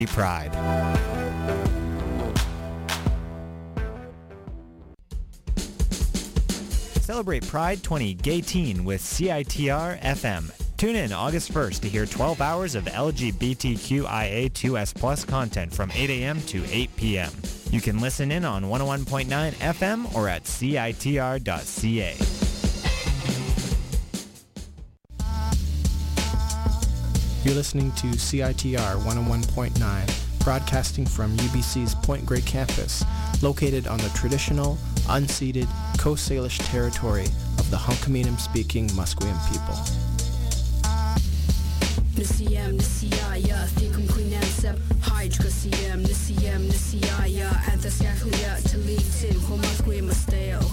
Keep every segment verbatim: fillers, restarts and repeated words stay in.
Pride. Celebrate Pride twenty eighteen with C I T R F M. Tune in August first to hear twelve hours of L G B T Q I A two S plus content from eight a.m. to eight p.m. You can listen in on one oh one point nine F M or at C I T R dot C A. You're listening to C I T R one oh one point nine, broadcasting from U B C's Point Grey campus, located on the traditional, unceded Coast Salish territory of the Hunkaminam-speaking Musqueam people. Nisiyam nisiyaya thikum kuinam sep hydra siyam nisiyam nisiyaya anthasyakuya talitin homasqueam masteo.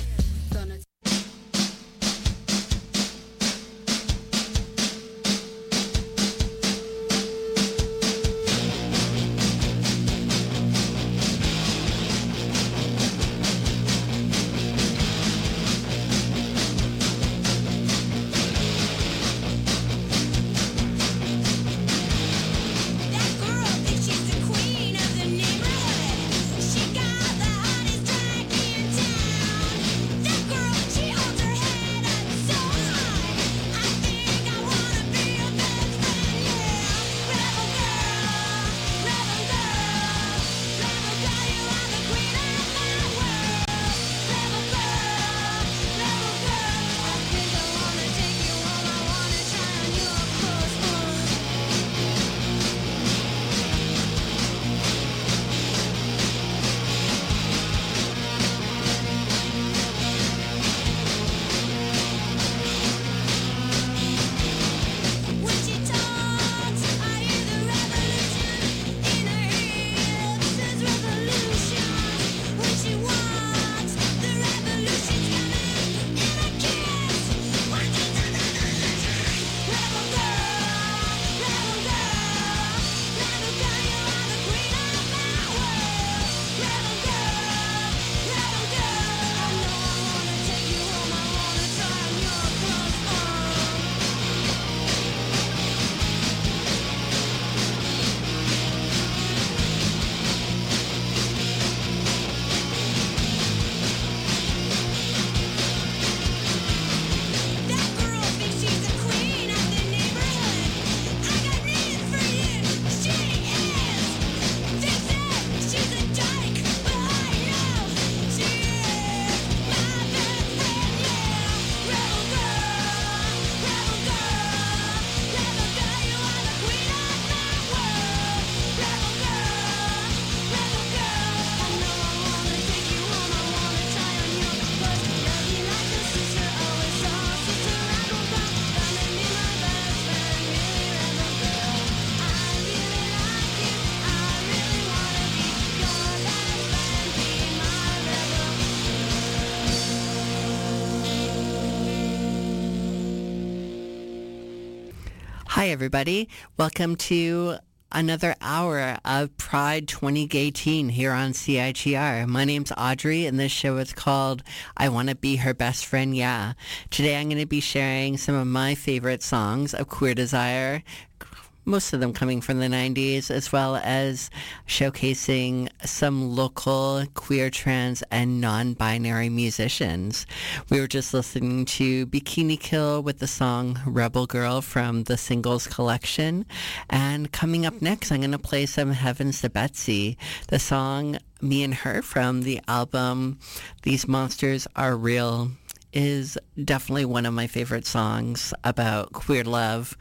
Hi, everybody. Welcome to another hour of Pride twenty eighteen here on C I T R. My name's Audrey, and this show is called I Want to Be Her Best Friend, Yeah. Today I'm going to be sharing some of my favorite songs of Queer Desire, most of them coming from the nineties, as well as showcasing some local queer, trans, and non-binary musicians. We were just listening to Bikini Kill with the song Rebel Girl from the Singles Collection. And coming up next, I'm going to play some Heavens to Betsy, the song Me and Her from the album These Monsters Are Real. Is definitely one of my favorite songs about queer love.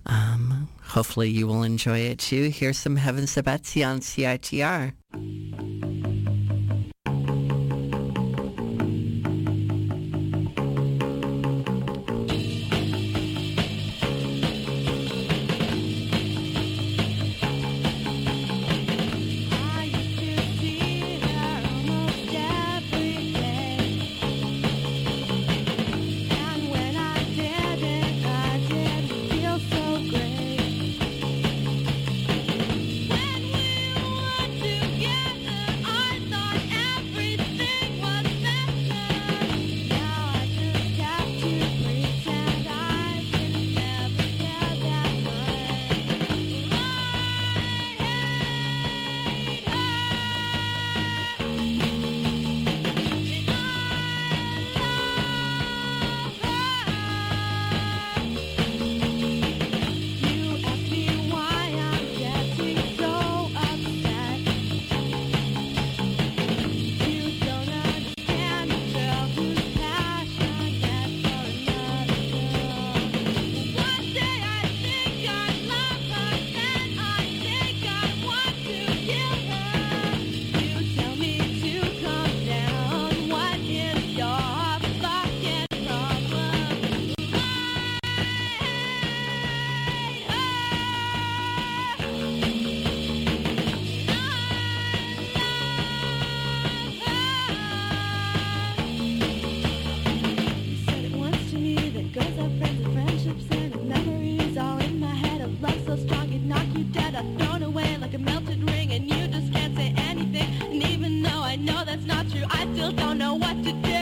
Um, hopefully you will enjoy it too. Here's some Heavens to Betsy on C I T R. When we want to enchanted ring and you just can't say anything. And even though I know that's not true, I still don't know what to do.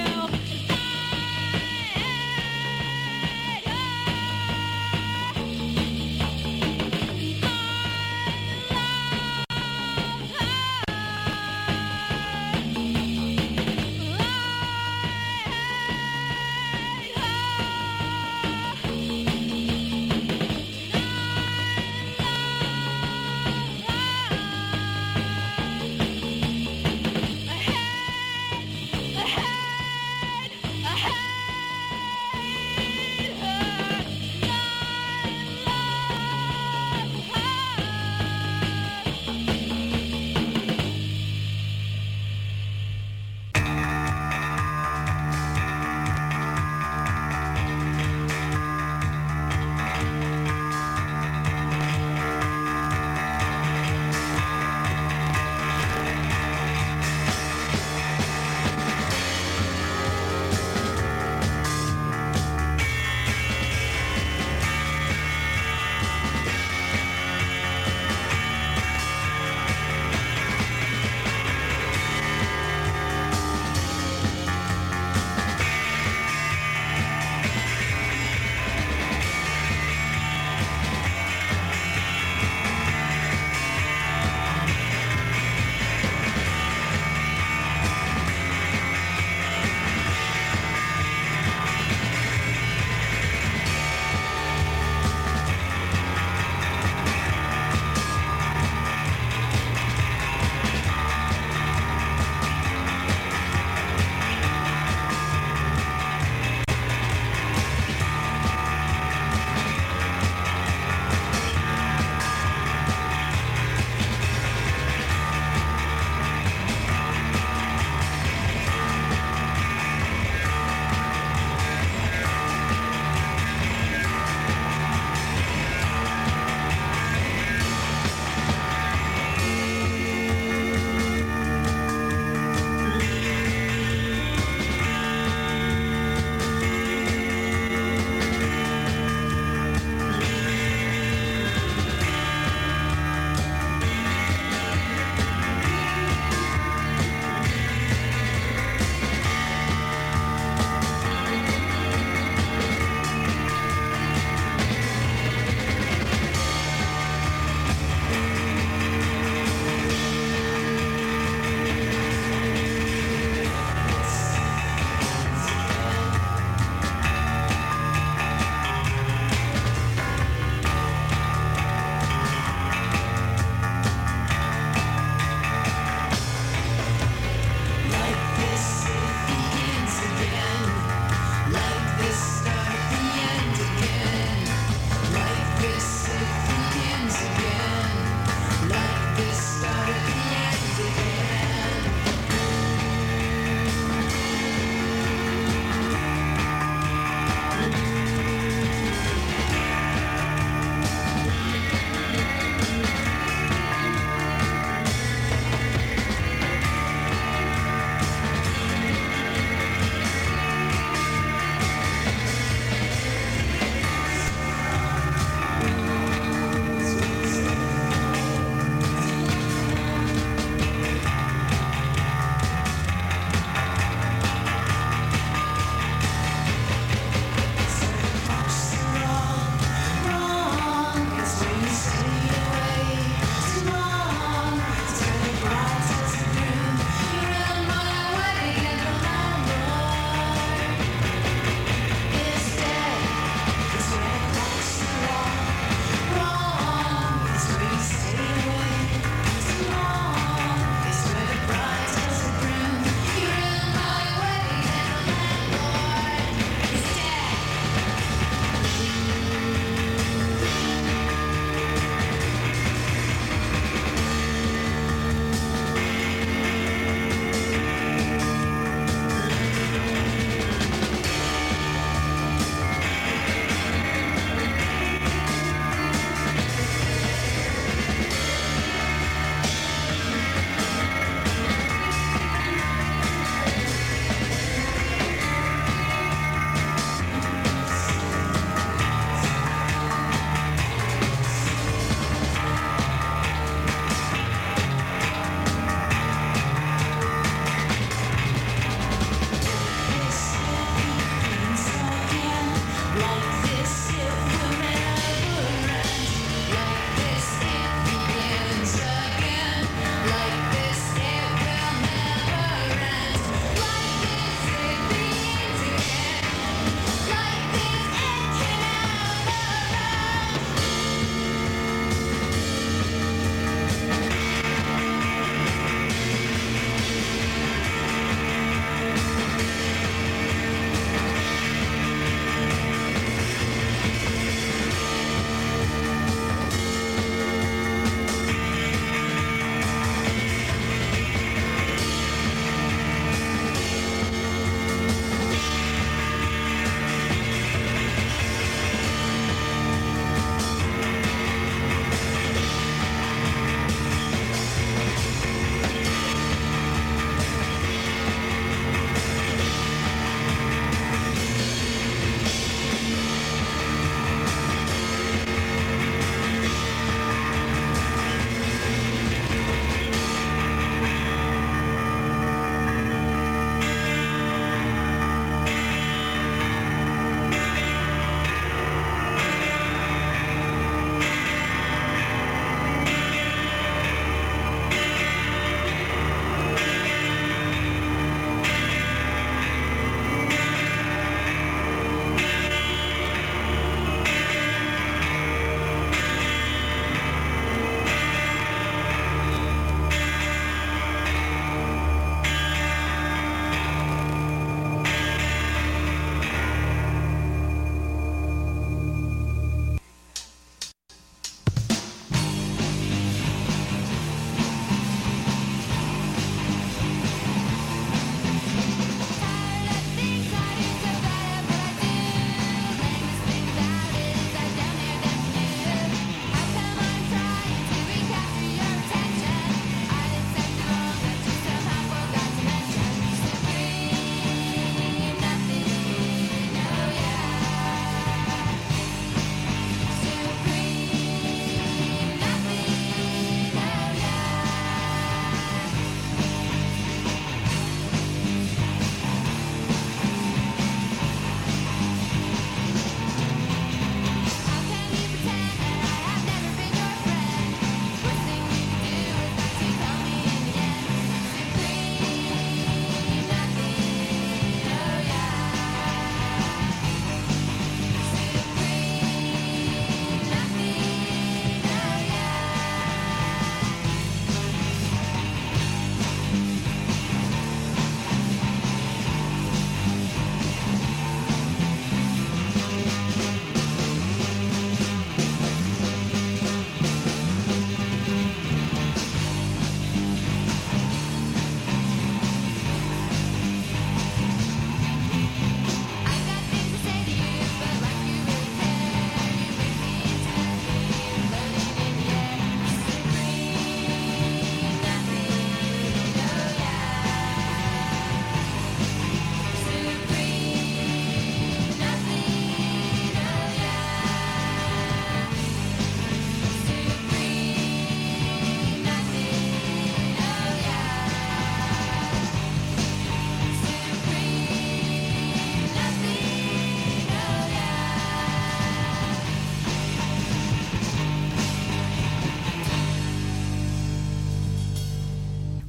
Hey!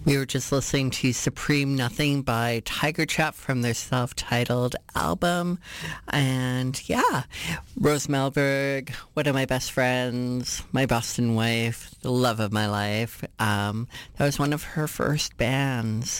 We were just listening to Supreme Nothing by Tiger Trap from their self-titled album. And yeah, Rose Melberg, one of my best friends, my Boston wife, the love of my life. Um, that was one of her first bands.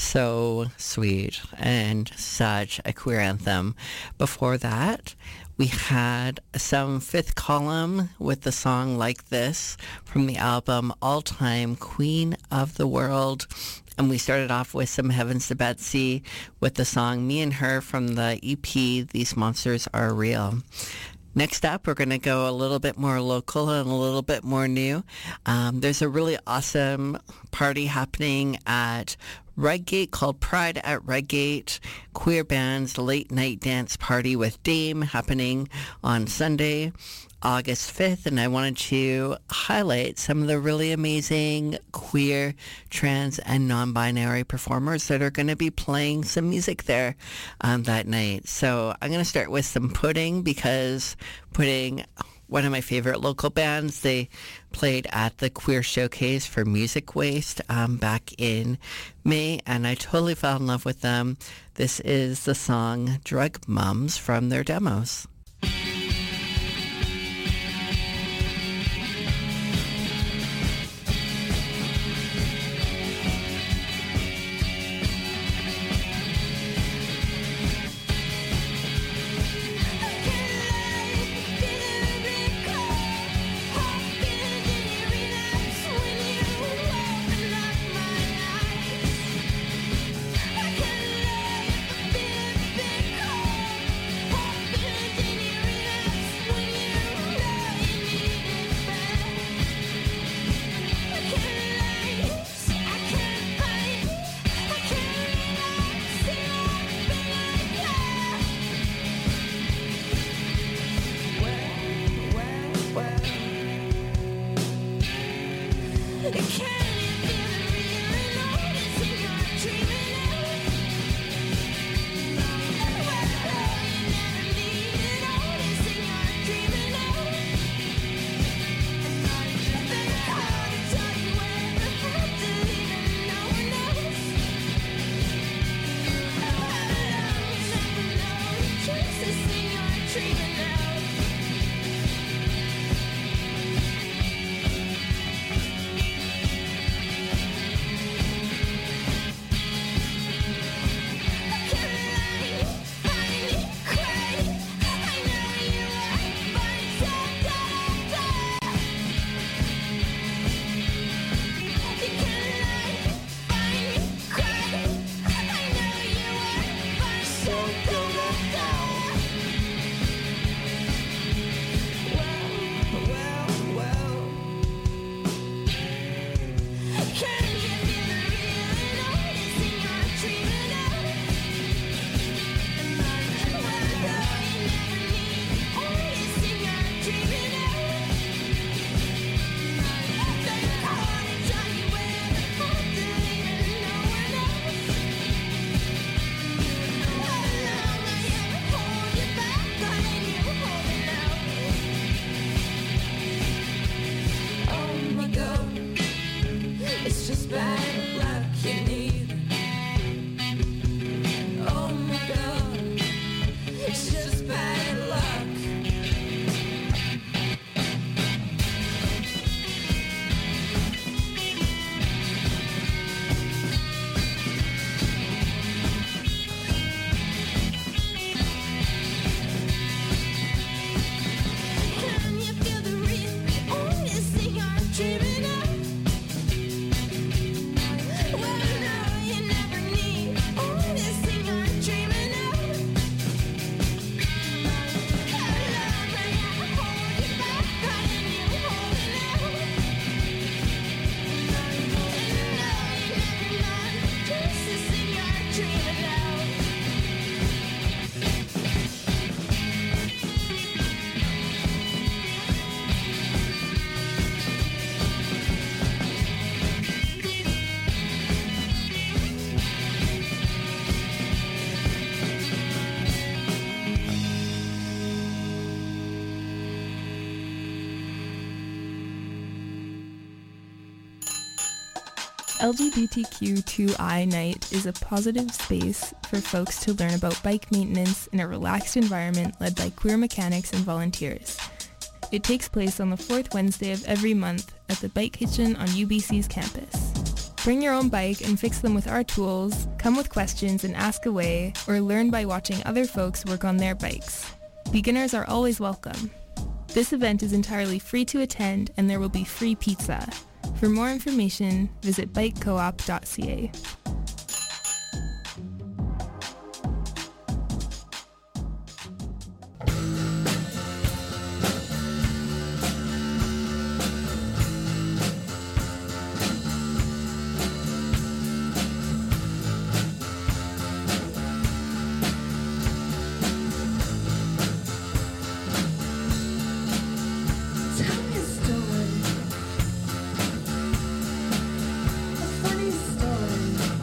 So sweet and such a queer anthem. Before that, we had some Fifth Column with the song Like This from the album All Time Queen of the World. And we started off with some Heavens to Betsy with the song Me and Her from the E P These Monsters Are Real. Next up, we're going to go a little bit more local and a little bit more new. Um, there's a really awesome party happening at Redgate called Pride at Redgate. Queer Band's Late Night Dance Party with Dame happening on Sunday, August fifth. And I wanted to highlight some of the really amazing queer, trans, and non-binary performers that are going to be playing some music there um, that night. So I'm going to start with some Pudding, because Pudding, one of my favorite local bands, they played at the Queer Showcase for Music Waste um, back in May, and I totally fell in love with them. This is the song Drug Mums from their demos. Dreaming of L G B T Q two I Night is a positive space for folks to learn about bike maintenance in a relaxed environment led by queer mechanics and volunteers. It takes place on the fourth Wednesday of every month at the Bike Kitchen on U B C's campus. Bring your own bike and fix them with our tools, come with questions and ask away, or learn by watching other folks work on their bikes. Beginners are always welcome. This event is entirely free to attend and there will be free pizza. For more information, visit bike coop dot c a. Tell me a story, a funny story.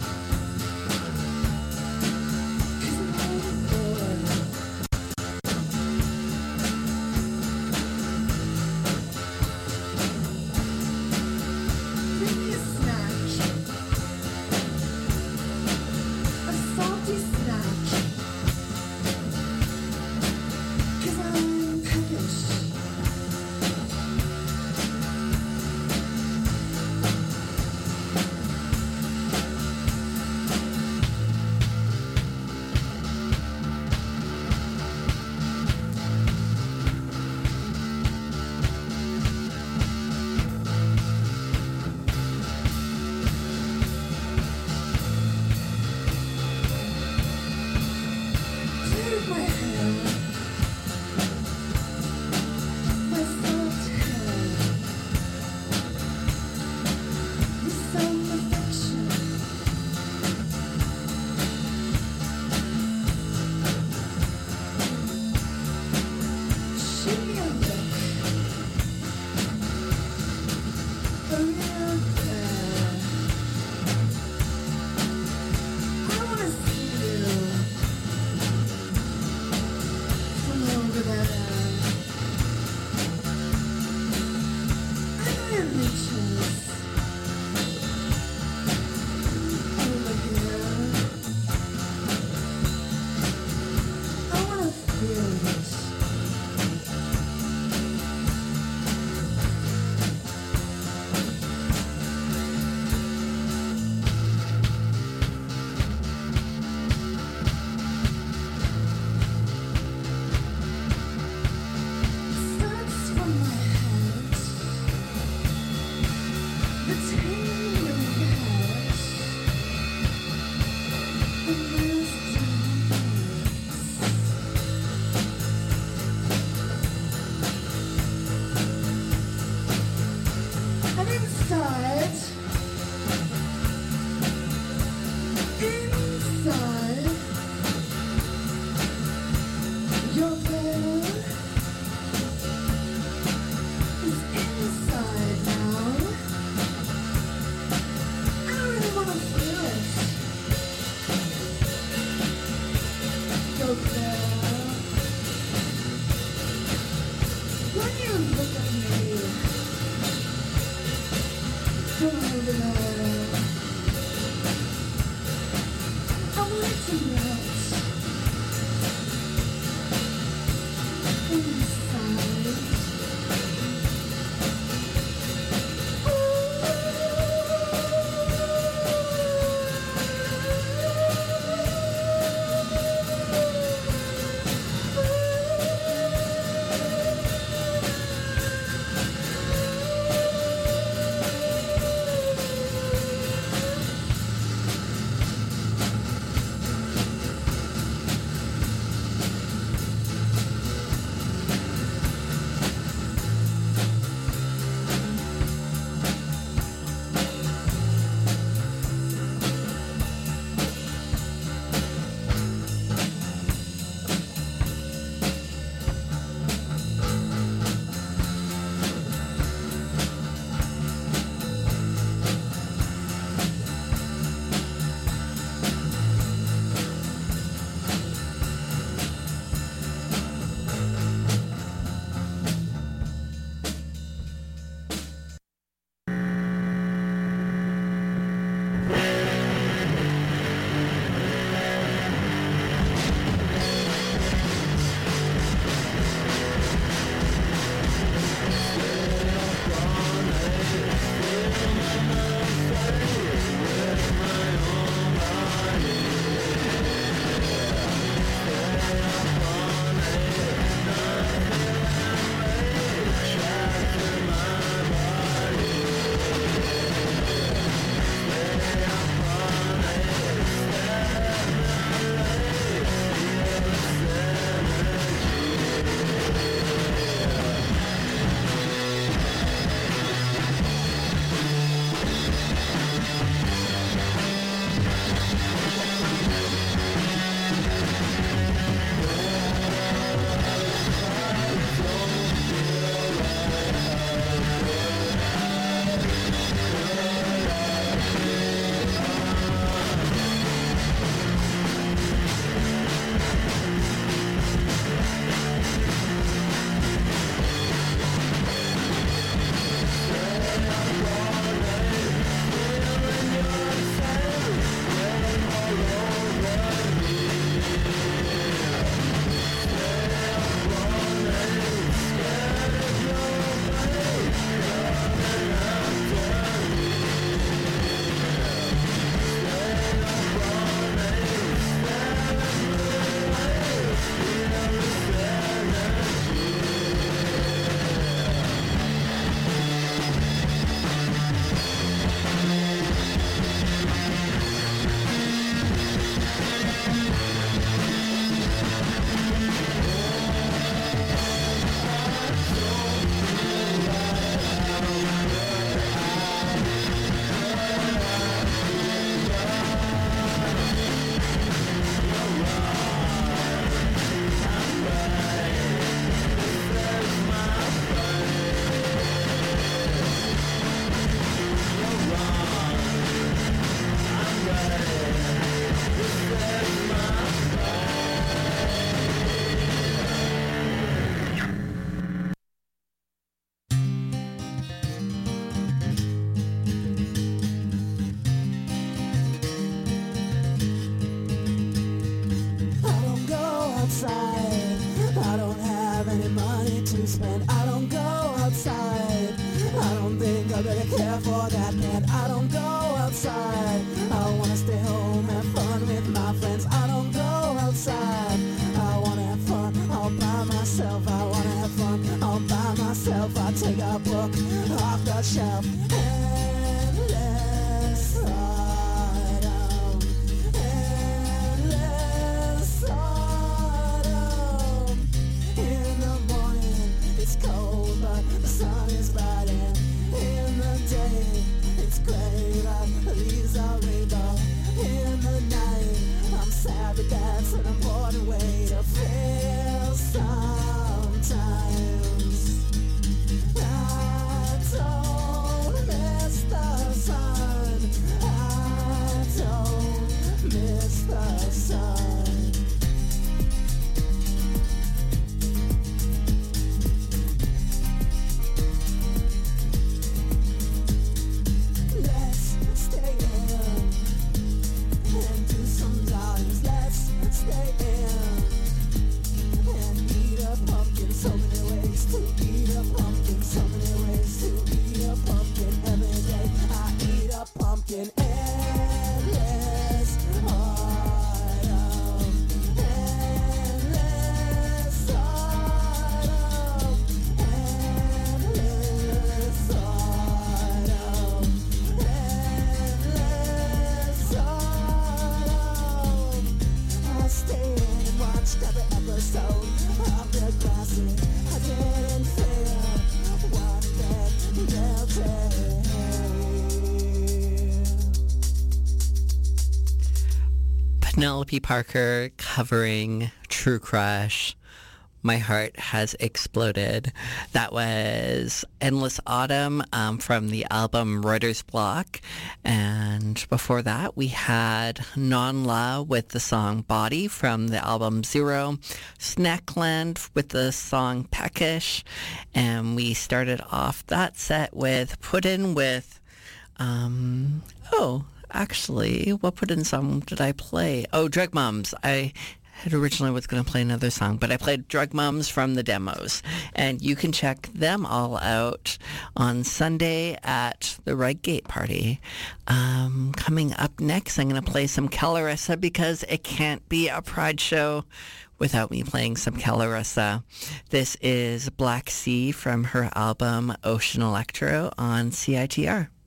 Penelope Parker covering True Crush. My heart has exploded. That was Endless Autumn um, from the album Writer's Block. And before that, we had Non-La with the song Body from the album Zero. Snackland with the song Peckish. And we started off that set with Put In with, um, oh, actually, what Put In song did I play? Oh, Drug Mums. I had originally was going to play another song, but I played Drug Mums from the demos. And you can check them all out on Sunday at the Right Gate Party. Um, coming up next, I'm going to play some Calarissa because it can't be a Pride show without me playing some Calarissa. This is Black Sea from her album Ocean Electro on C I T R.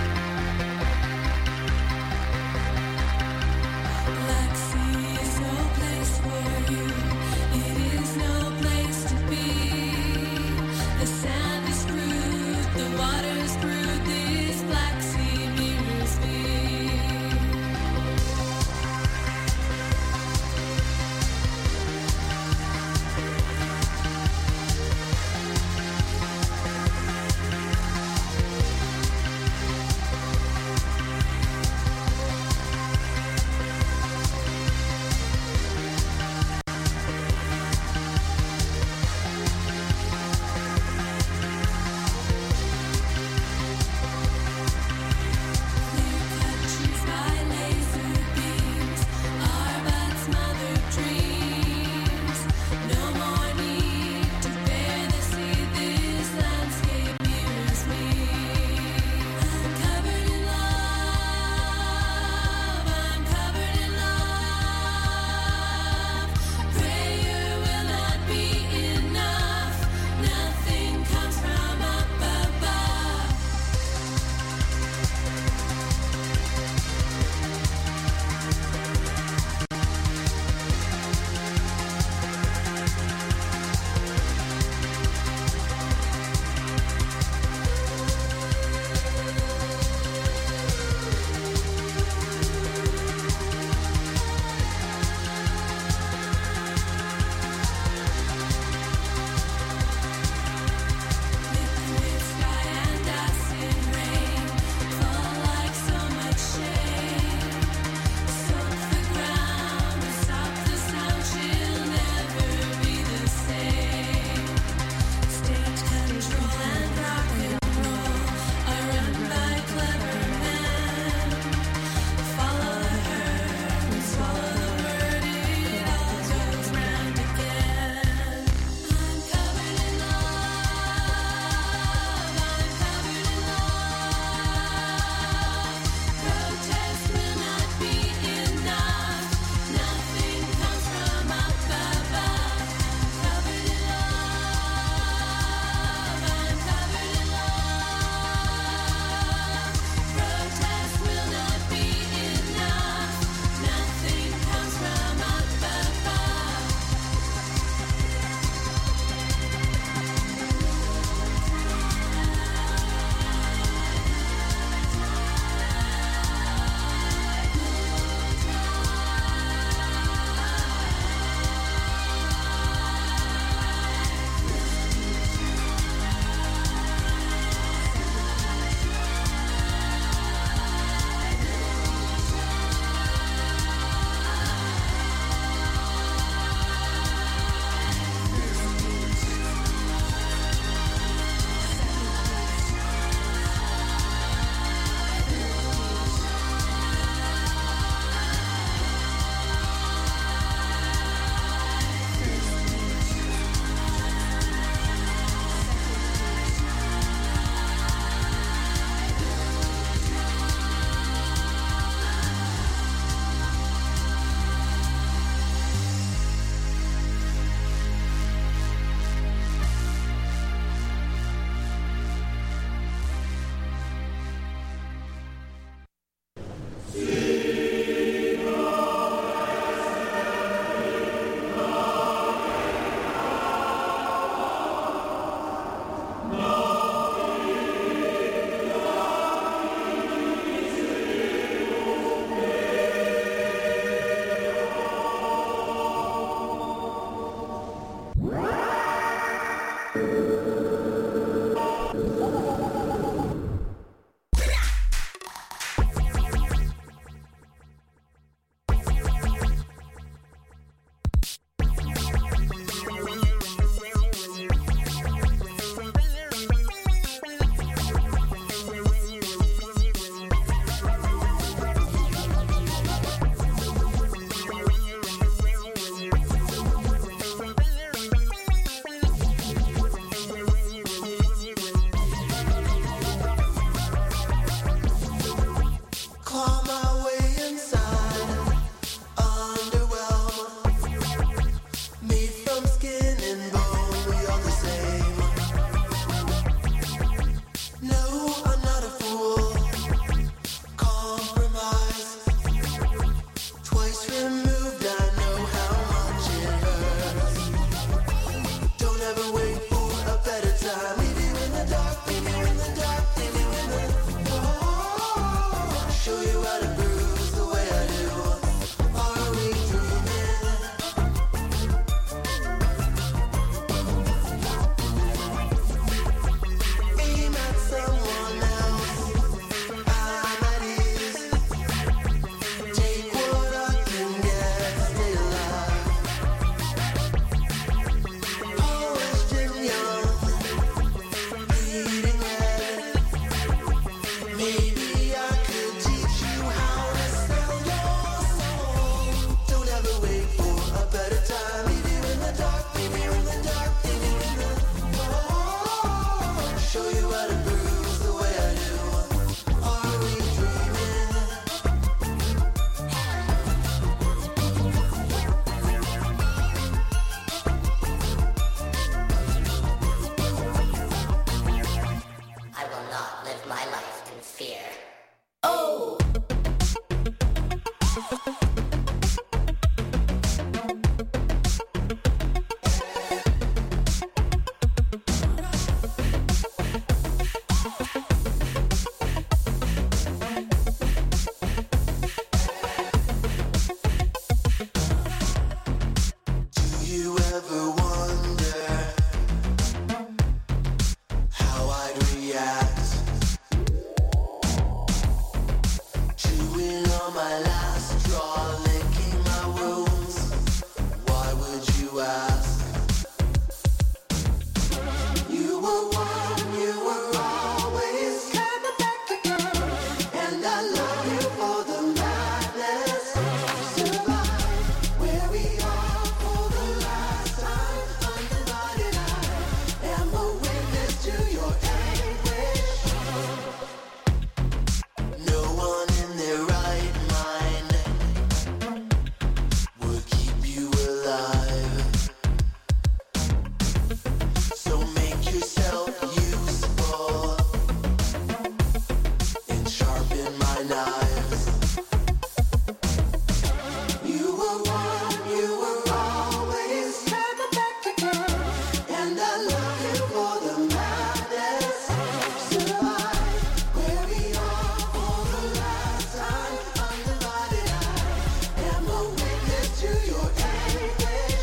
Black sea, so ever wonder how I'd react? Chewing on my last straw, licking my wounds. Why would you ask? You were one, you were always coming back again, and I love you for the madness. Survive where we are for the last time. Undivided, I am a witness to your anguish. No one in their right mind would keep you alive. So make yourself useful and sharpen my knives. You were one, you were always coming back again, and I love you for the madness. Survive where we are for the last time. Undivided, I am a witness to your anguish.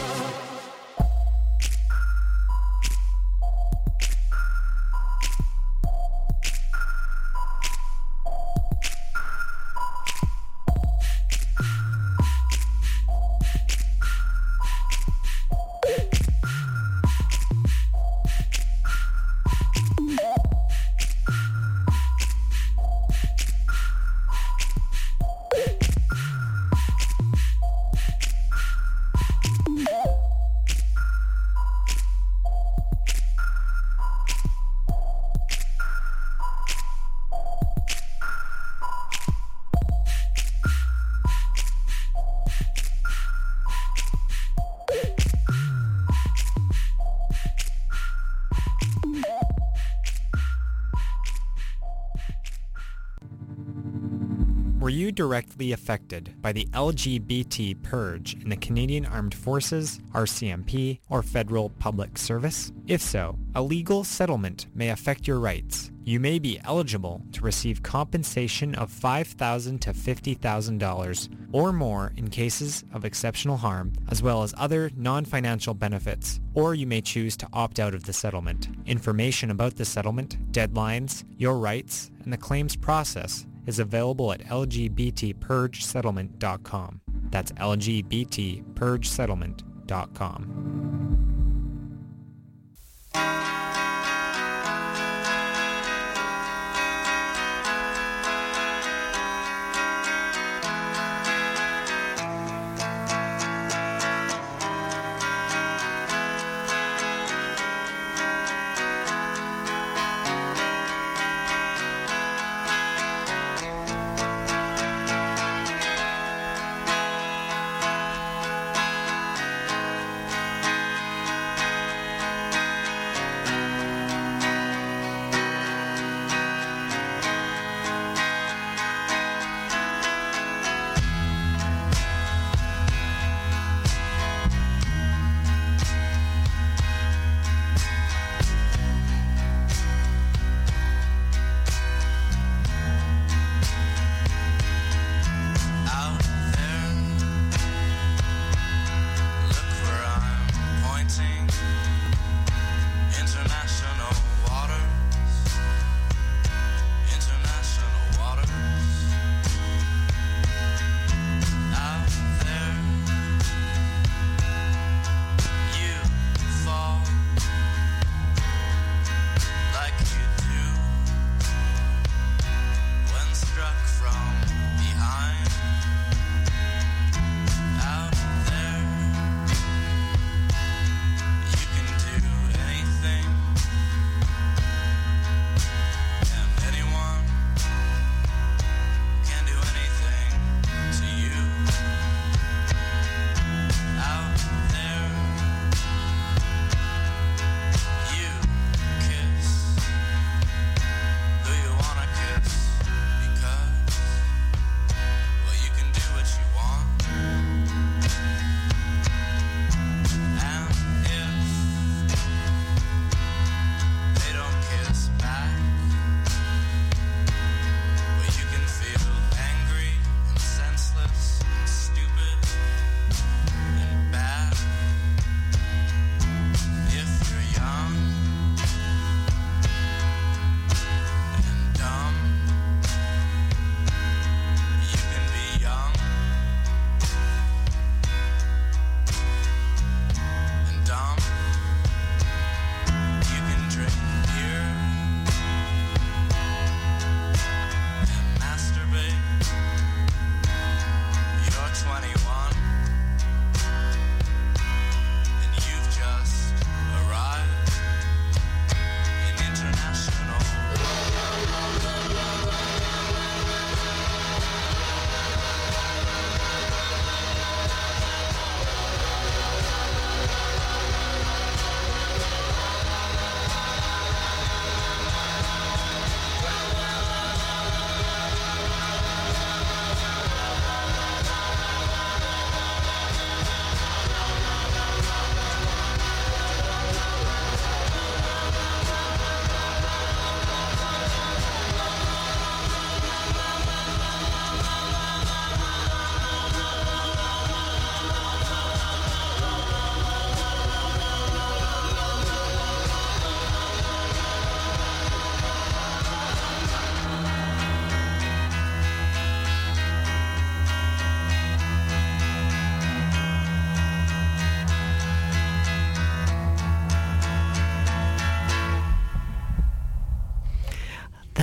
Were you directly affected by the L G B T purge in the Canadian Armed Forces, R C M P, or Federal Public Service? If so, a legal settlement may affect your rights. You may be eligible to receive compensation of five thousand dollars to fifty thousand dollars or more in cases of exceptional harm, as well as other non-financial benefits, or you may choose to opt out of the settlement. Information about the settlement, deadlines, your rights, and the claims process is available at L G B T purge settlement dot com. That's L G B T purge settlement dot com.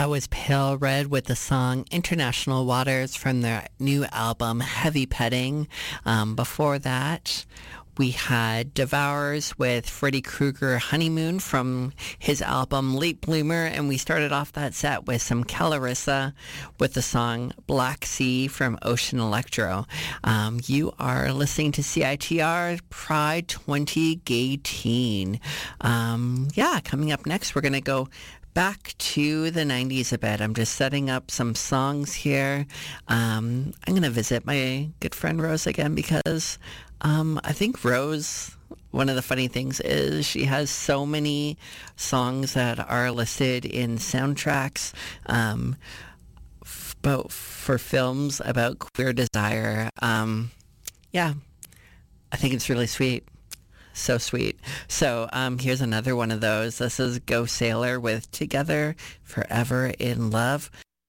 That was Pale Red with the song International Waters from their new album Heavy Petting. Um, before that, we had Devours with Freddy Krueger Honeymoon from his album Late Bloomer, and we started off that set with some Calarissa with the song Black Sea from Ocean Electro. Um, you are listening to C I T R Pride twenty eighteen. Um, yeah, coming up next, we're going to go back to the nineties a bit. I'm just setting up some songs here. Um, I'm going to visit my good friend Rose again because um, I think Rose, one of the funny things is she has so many songs that are listed in soundtracks um, f- about, for films about queer desire. Um, yeah, I think it's really sweet. So sweet. So um, here's another one of those. This is Go Sailor with Together Forever in Love.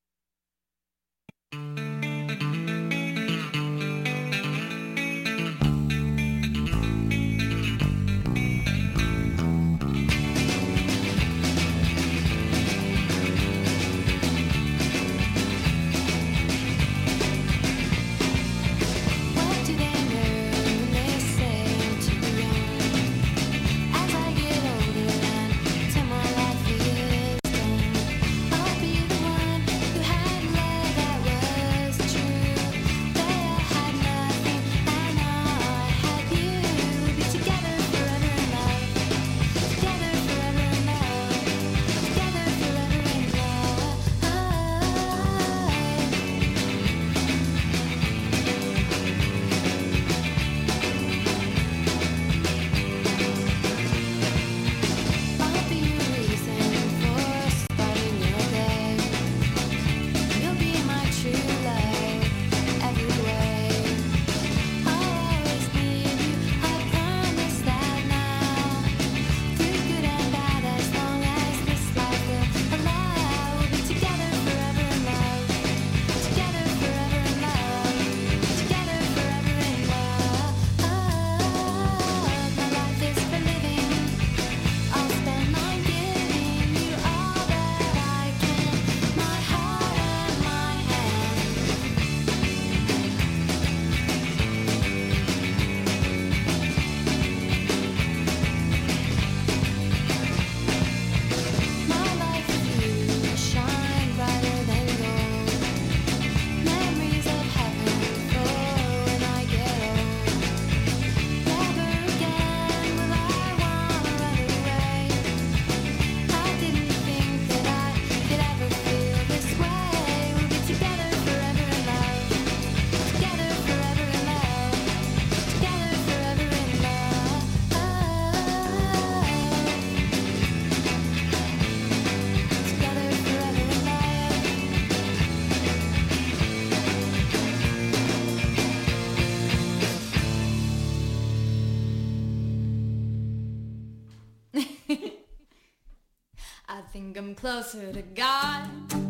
I think I'm closer to God,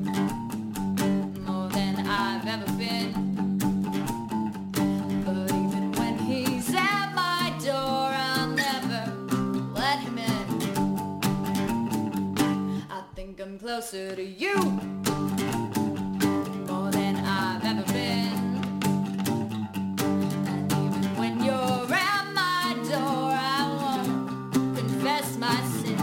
more than I've ever been. But even when he's at my door, I'll never let him in. I think I'm closer to you, more than I've ever been. And even when you're at my door, I won't confess my sins.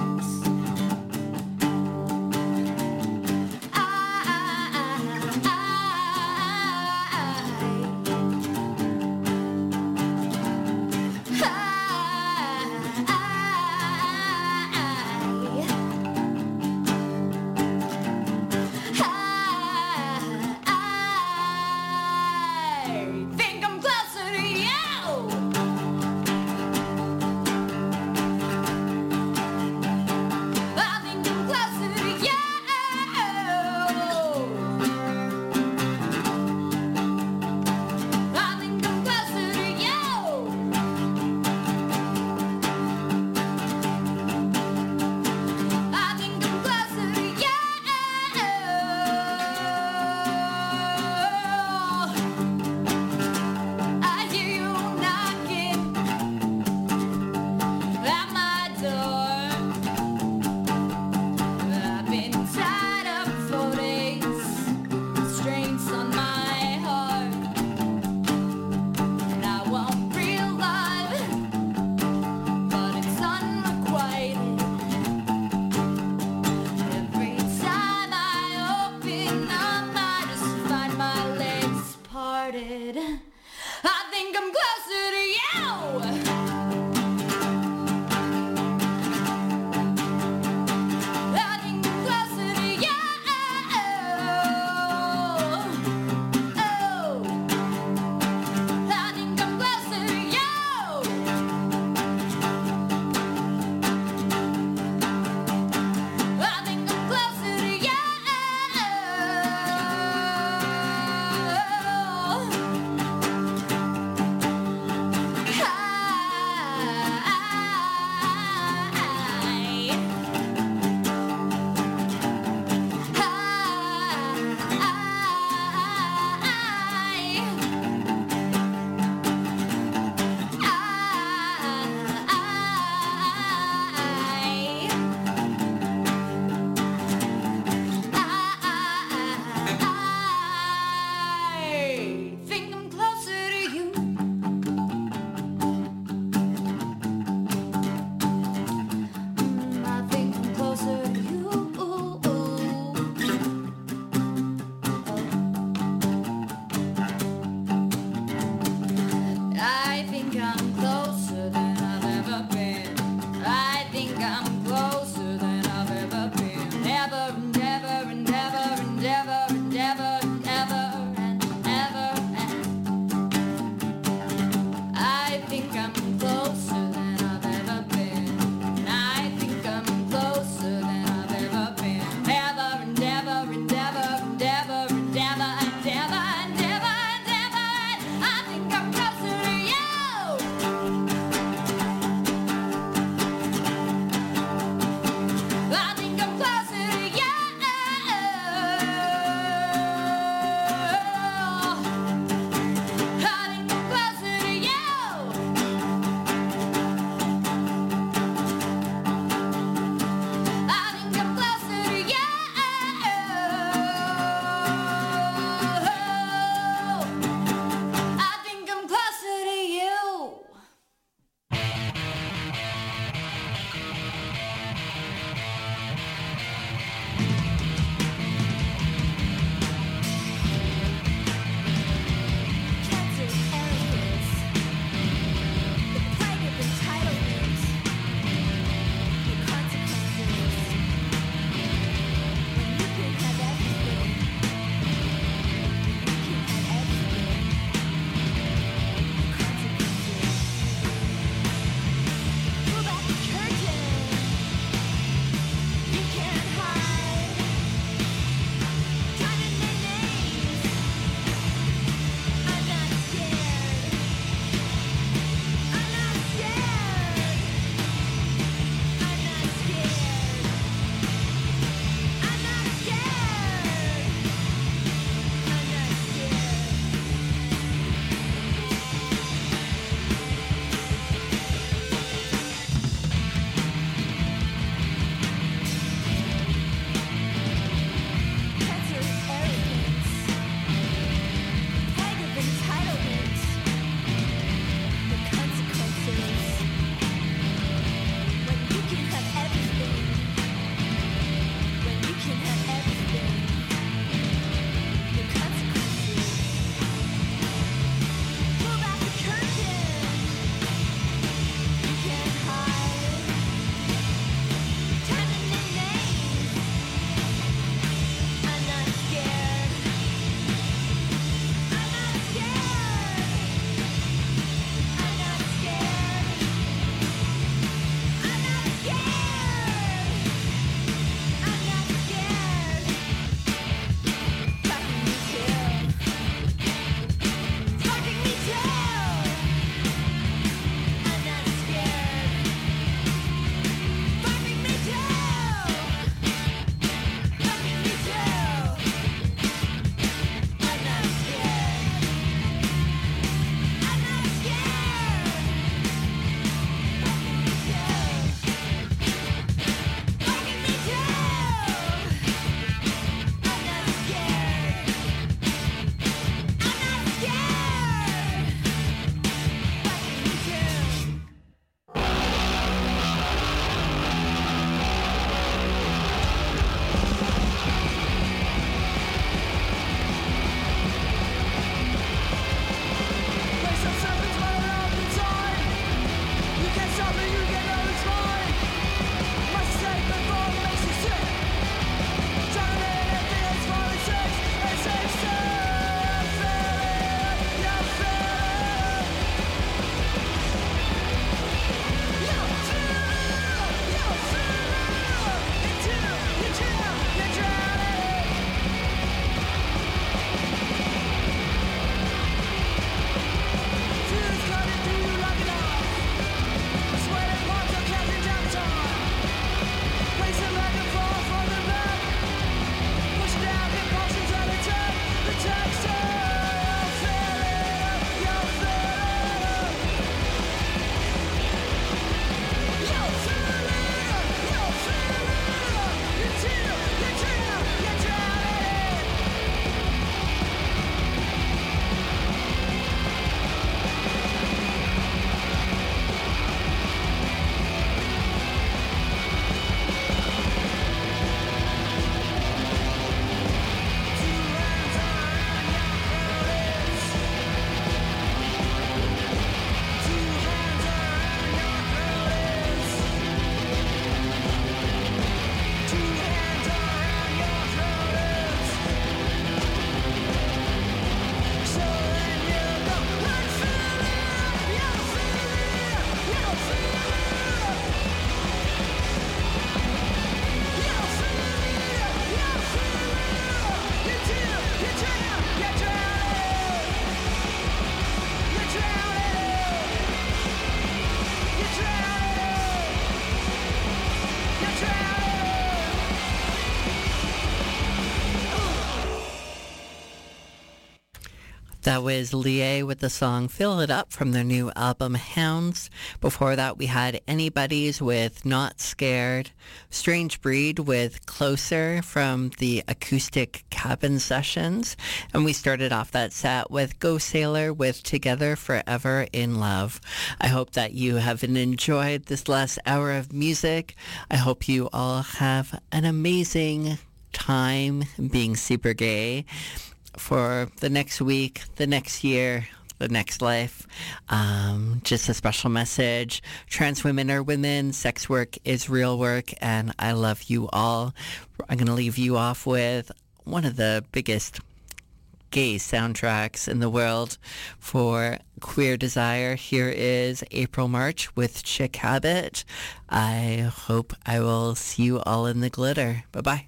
That was Lie with the song Fill It Up from their new album Hounds. Before that, we had Anybody's with Not Scared, Strange Breed with Closer from the Acoustic Cabin Sessions, and we started off that set with Go Sailor with Together Forever in Love. I hope that you have enjoyed this last hour of music. I hope you all have an amazing time being super gay for the next week, the next year, the next life. Um, just a special message. Trans women are women. Sex work is real work. And I love you all. I'm going to leave you off with one of the biggest gay soundtracks in the world for queer desire. Here is April March with Chick Habit. I hope I will see you all in the glitter. Bye-bye.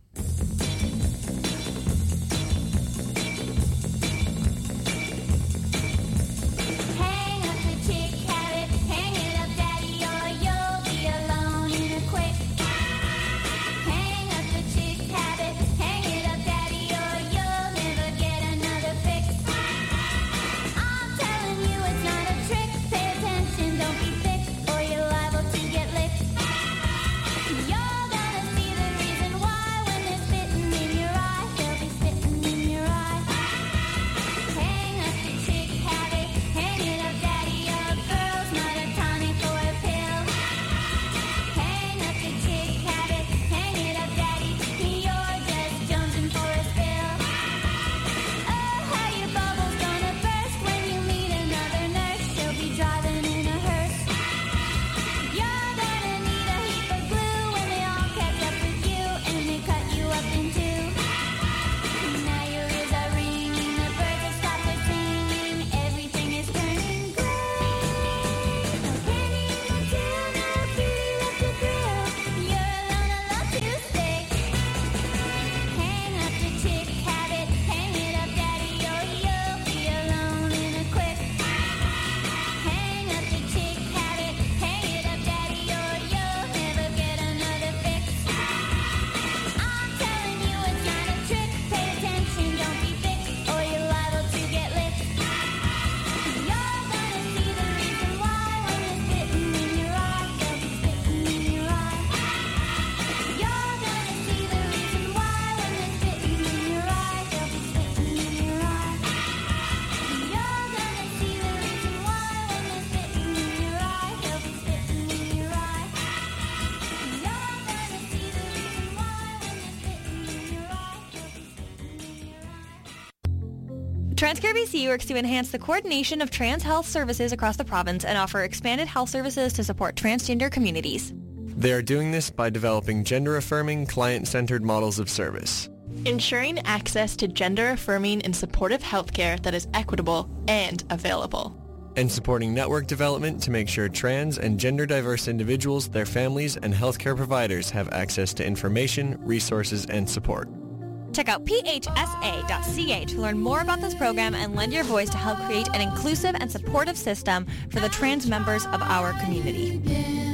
TransCare B C works to enhance the coordination of trans health services across the province and offer expanded health services to support transgender communities. They are doing this by developing gender-affirming, client-centered models of service, ensuring access to gender-affirming and supportive healthcare that is equitable and available, and supporting network development to make sure trans and gender-diverse individuals, their families, and healthcare providers have access to information, resources, and support. Check out P H S A dot C A to learn more about this program and lend your voice to help create an inclusive and supportive system for the trans members of our community.